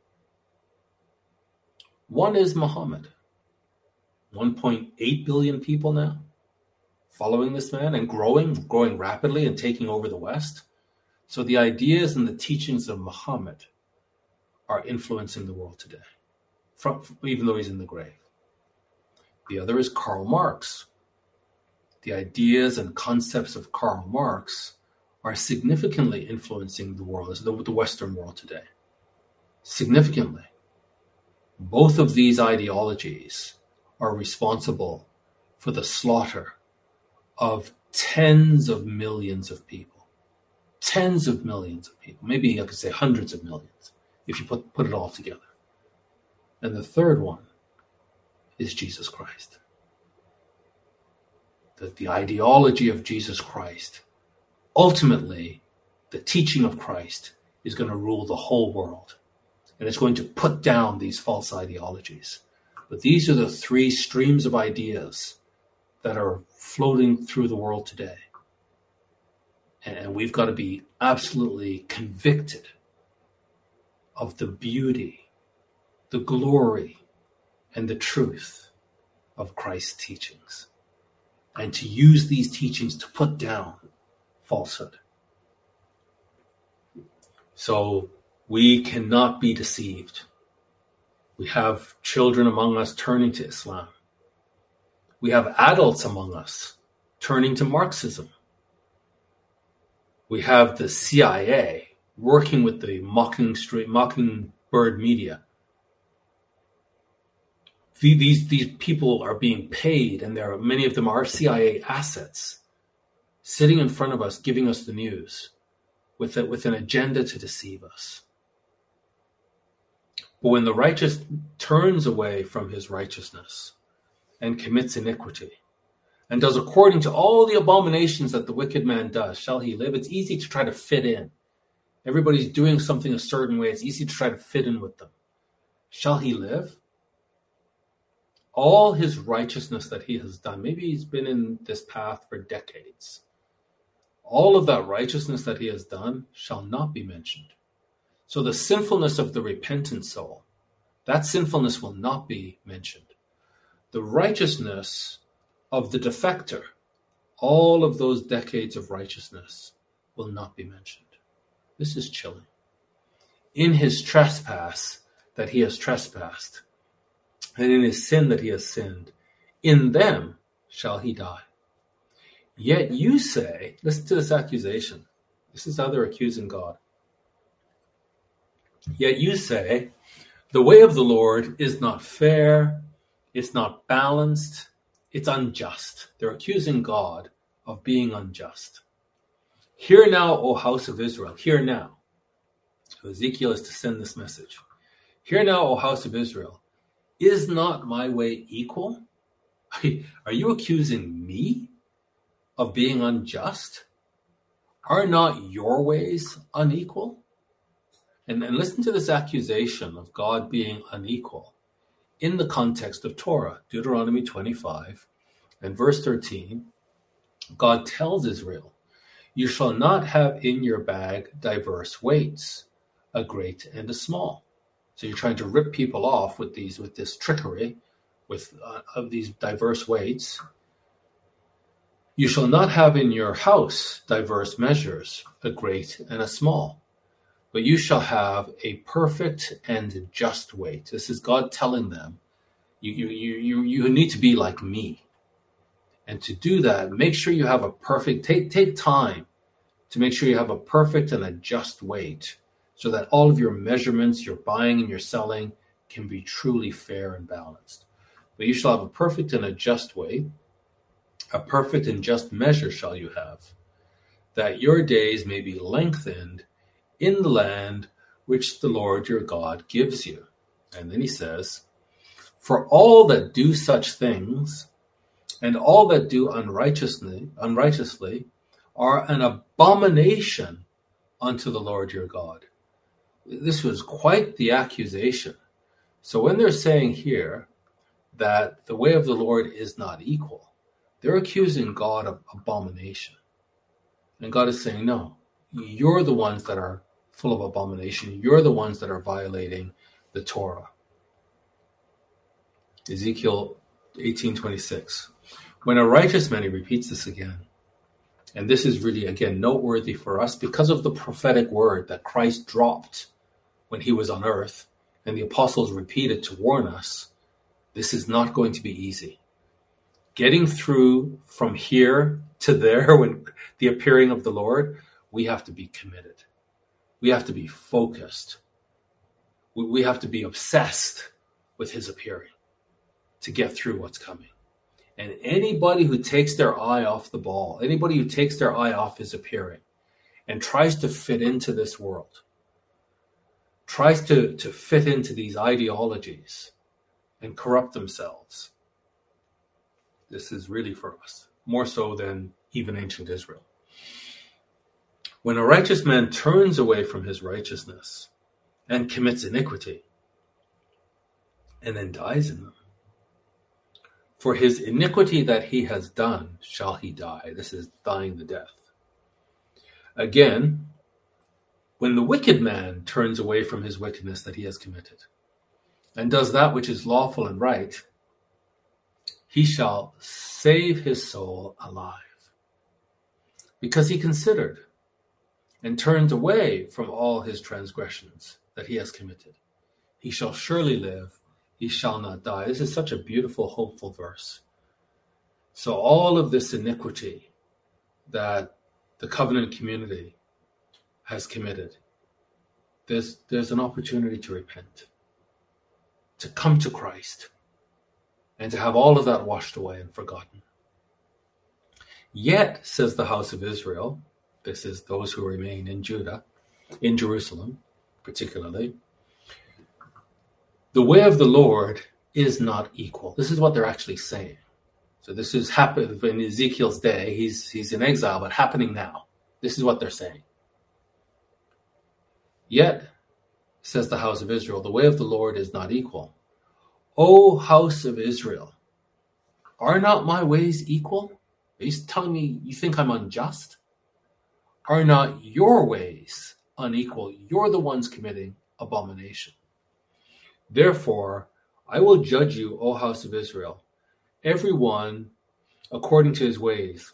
One is Muhammad. one point eight billion people now following this man, and growing, growing rapidly and taking over the West. So the ideas and the teachings of Muhammad are influencing the world today, from, even though he's in the grave. The other is Karl Marx. The ideas and concepts of Karl Marx are significantly influencing the world, the, the Western world today. Significantly. Both of these ideologies are responsible for the slaughter of tens of millions of people. Tens of millions of people. Maybe I could say hundreds of millions, if you put, put it all together. And the third one is Jesus Christ. The, the ideology of Jesus Christ, ultimately, the teaching of Christ is going to rule the whole world. And it's going to put down these false ideologies. But these are the three streams of ideas that are floating through the world today. And we've got to be absolutely convicted of the beauty, the glory, and the truth of Christ's teachings, and to use these teachings to put down falsehood. So we cannot be deceived. We have children among us turning to Islam. We have adults among us turning to Marxism. We have the C I A working with the mocking Mockingbird media. These, these people are being paid, and there are many of them are C I A assets, sitting in front of us, giving us the news with, a, with an agenda to deceive us. But when the righteous turns away from his righteousness and commits iniquity, and does according to all the abominations that the wicked man does, shall he live? It's easy to try to fit in. Everybody's doing something a certain way. It's easy to try to fit in with them. Shall he live? All his righteousness that he has done, maybe he's been in this path for decades. All of that righteousness that he has done shall not be mentioned. So the sinfulness of the repentant soul, that sinfulness will not be mentioned. The righteousness of the defector, all of those decades of righteousness will not be mentioned. This is chilling. In his trespass that he has trespassed, and in his sin that he has sinned, in them shall he die. Yet you say, listen to this accusation. This is how they're accusing God. Yet you say, the way of the Lord is not fair, it's not balanced, it's unjust. They're accusing God of being unjust. Hear now, O house of Israel, hear now. So Ezekiel is to send this message. Hear now, O house of Israel, is not my way equal? Are you accusing me of being unjust? Are not your ways unequal? And, and listen to this accusation of God being unequal in the context of Torah, Deuteronomy twenty-five and verse thirteen. God tells Israel, you shall not have in your bag diverse weights, a great and a small. So you're trying to rip people off with these, with this trickery, with uh, of these diverse weights. You shall not have in your house diverse measures, a great and a small, but you shall have a perfect and just weight. This is God telling them, you, you, you, you, you need to be like me. And to do that, make sure you have a perfect, take, take time to make sure you have a perfect and a just weight so that all of your measurements, your buying and your selling can be truly fair and balanced. But you shall have a perfect and a just weight, a perfect and just measure shall you have, that your days may be lengthened in the land which the Lord your God gives you. And then he says, for all that do such things, and all that do unrighteously, unrighteously are an abomination unto the Lord your God. This was quite the accusation. So when they're saying here that the way of the Lord is not equal, they're accusing God of abomination. And God is saying, no, you're the ones that are full of abomination. You're the ones that are violating the Torah. Ezekiel eighteen twenty-six. When a righteous man, he repeats this again. And this is really, again, noteworthy for us because of the prophetic word that Christ dropped when he was on earth, and the apostles repeated to warn us, this is not going to be easy. Getting through from here to there when the appearing of the Lord, we have to be committed. We have to be focused. We have to be obsessed with his appearing to get through what's coming. And anybody who takes their eye off the ball, anybody who takes their eye off his appearing and tries to fit into this world, tries to, to fit into these ideologies and corrupt themselves, this is really for us, more so than even ancient Israel. When a righteous man turns away from his righteousness and commits iniquity and then dies in them, For his iniquity that he has done shall he die. This is dying the death. Again, when the wicked man turns away from his wickedness that he has committed, and does that which is lawful and right, he shall save his soul alive, because he considered and turned away from all his transgressions that he has committed. He shall surely live, he shall not die. This is such a beautiful, hopeful verse. So all of this iniquity that the covenant community has committed, there's, there's an opportunity to repent, to come to Christ, and to have all of that washed away and forgotten. Yet, says the house of Israel, this is those who remain in Judah, in Jerusalem particularly, the way of the Lord is not equal. This is what they're actually saying. So this is happening in Ezekiel's day. He's, he's in exile, but happening now. This is what they're saying. Yet, says the house of Israel, the way of the Lord is not equal. O house of Israel, are not my ways equal? Are you telling me you think I'm unjust? Are not your ways unequal? You're the ones committing abomination. Therefore, I will judge you, O house of Israel, every one according to his ways,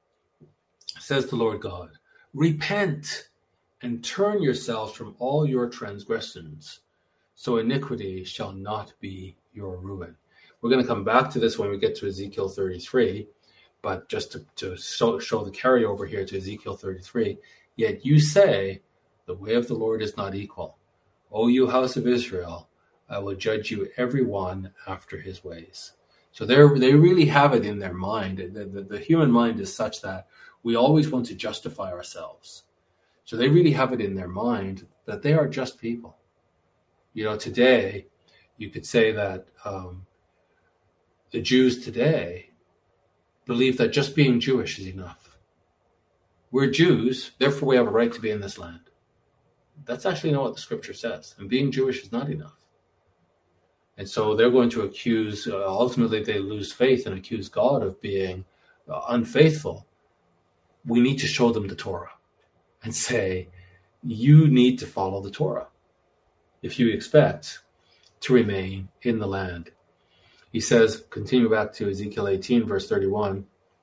says the Lord God. Repent and turn yourselves from all your transgressions, so iniquity shall not be your ruin. We're going to come back to this when we get to Ezekiel thirty-three, but just to, to show, show the carryover here to Ezekiel thirty-three, yet you say, the way of the Lord is not equal. O you house of Israel, I will judge you every one after his ways. So they they really have it in their mind. The, the, the human mind is such that we always want to justify ourselves. So they really have it in their mind that they are just people. You know, today, you could say that um, the Jews today believe that just being Jewish is enough. We're Jews, therefore we have a right to be in this land. That's actually not what the scripture says. And being Jewish is not enough. And so they're going to accuse, uh, ultimately they lose faith and accuse God of being uh, unfaithful. We need to show them the Torah and say, you need to follow the Torah if you expect to remain in the land. He says, continue back to Ezekiel eighteen, verse thirty-one,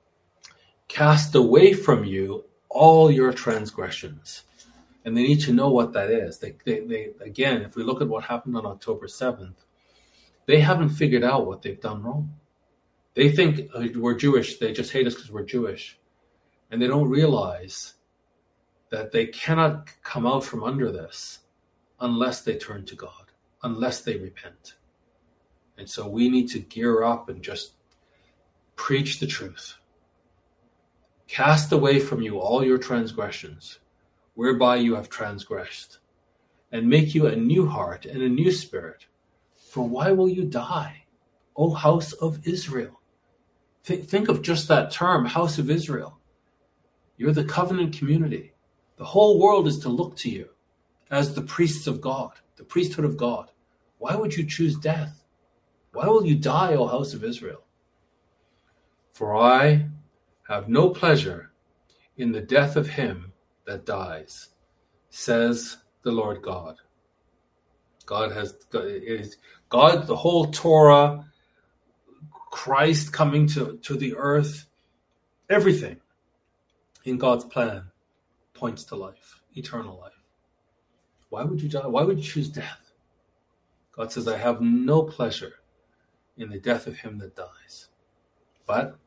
cast away from you all your transgressions. And they need to know what that is. They, they, they, again, if we look at what happened on October seventh, they haven't figured out what they've done wrong. They think uh, we're Jewish. They just hate us because we're Jewish. And they don't realize that they cannot come out from under this unless they turn to God, unless they repent. And so we need to gear up and just preach the truth. Cast away from you all your transgressions, whereby you have transgressed, and make you a new heart and a new spirit. For why will you die, O house of Israel? Th- think of just that term, house of Israel. You're the covenant community. The whole world is to look to you as the priests of God, the priesthood of God. Why would you choose death? Why will you die, O house of Israel? For I have no pleasure in the death of him that dies, says the Lord God. God has, God, the whole Torah, Christ coming to, to the earth, everything in God's plan points to life, eternal life. Why would you die? Why would you choose death? God says, I have no pleasure in the death of him that dies. But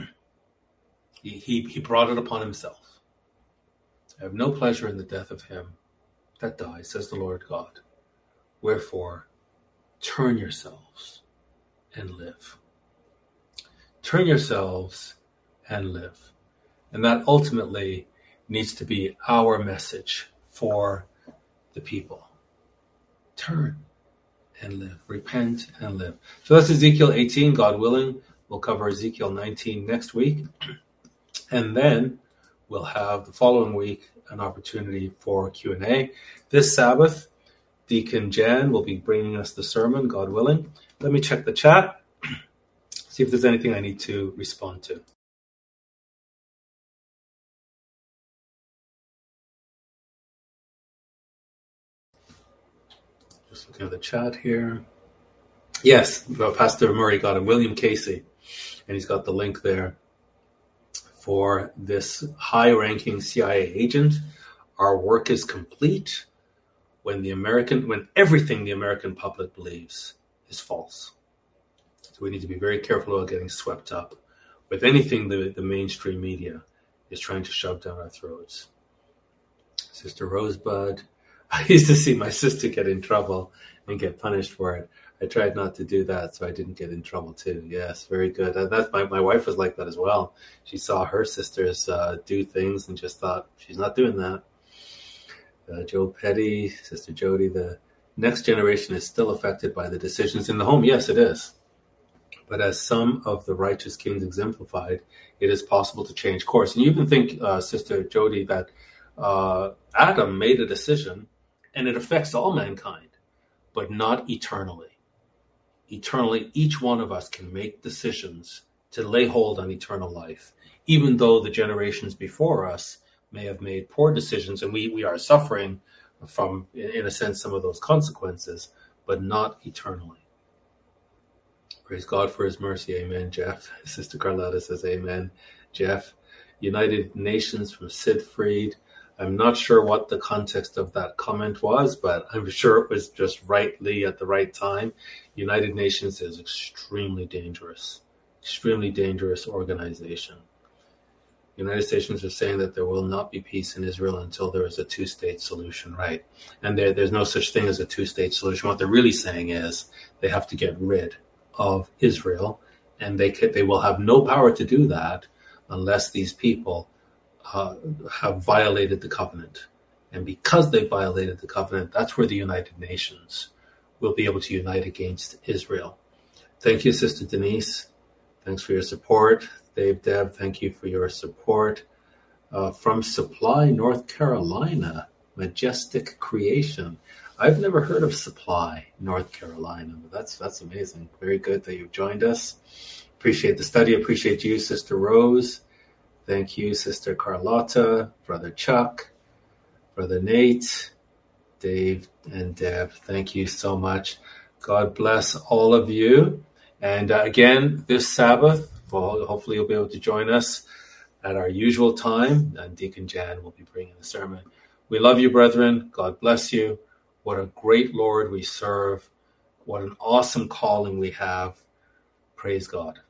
he, he, he brought it upon himself. I have no pleasure in the death of him that dies, says the Lord God. Wherefore, turn yourselves and live. Turn yourselves and live. And that ultimately needs to be our message for the people. Turn and live. Repent and live. So that's Ezekiel eighteen, God willing. We'll cover Ezekiel nineteen next week. And then we'll have the following week an opportunity for Q and A. This Sabbath, Deacon Jan will be bringing us the sermon, God willing. Let me check the chat. See if there's anything I need to respond to. Just looking at the chat here. Yes, Pastor Murray got him, William Casey, and he's got the link there for this high-ranking C I A agent. Our work is complete when the American, when everything the American public believes is false. So we need to be very careful about getting swept up with anything the, the mainstream media is trying to shove down our throats. Sister Rosebud, I used to see my sister get in trouble and get punished for it. I tried not to do that, so I didn't get in trouble too. Yes, very good. And that's my, my wife was like that as well. She saw her sisters uh, do things and just thought, she's not doing that. Uh, Joe Petty, Sister Jody, the next generation is still affected by the decisions in the home. Yes, it is. But as some of the righteous kings exemplified, it is possible to change course. And you even think, uh, Sister Jody, that uh, Adam made a decision and it affects all mankind, but not eternally. Eternally, each one of us can make decisions to lay hold on eternal life, even though the generations before us may have made poor decisions, and we, we are suffering from, in a sense, some of those consequences, but not eternally. Praise God for his mercy. Amen, Jeff. Sister Carlotta says amen. Jeff, United Nations from Sid Fried. I'm not sure what the context of that comment was, but I'm sure it was just rightly at the right time. United Nations is extremely dangerous, extremely dangerous organization. United Nations are saying that there will not be peace in Israel until there is a two-state solution, right? And there, there's no such thing as a two-state solution. What they're really saying is they have to get rid of Israel, and they can, they will have no power to do that unless these people uh, have violated the covenant. And because they violated the covenant, that's where the United Nations will be able to unite against Israel. Thank you, Sister Denise. Thanks for your support. Dave, Deb, thank you for your support. Uh, from Supply, North Carolina, Majestic Creation. I've never heard of Supply, North Carolina, but that's that's amazing. Very good that you've joined us. Appreciate the study. Appreciate you, Sister Rose. Thank you, Sister Carlotta, Brother Chuck, Brother Nate, Dave, and Deb. Thank you so much. God bless all of you. And uh, again, this Sabbath, well, hopefully you'll be able to join us at our usual time, and Deacon Jan will be bringing the sermon. We love you, brethren. God bless you. What a great Lord we serve. What an awesome calling we have. Praise God.